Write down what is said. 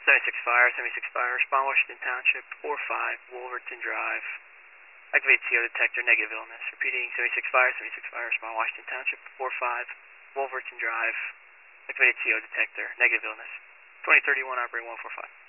76 Fire, respond Washington Township, 45, Wolverton Drive. Activate CO detector, negative illness. Repeating, 76 Fire, respond Washington Township, 45, Wolverton Drive. Activate CO detector, negative illness. 2031, operating 145.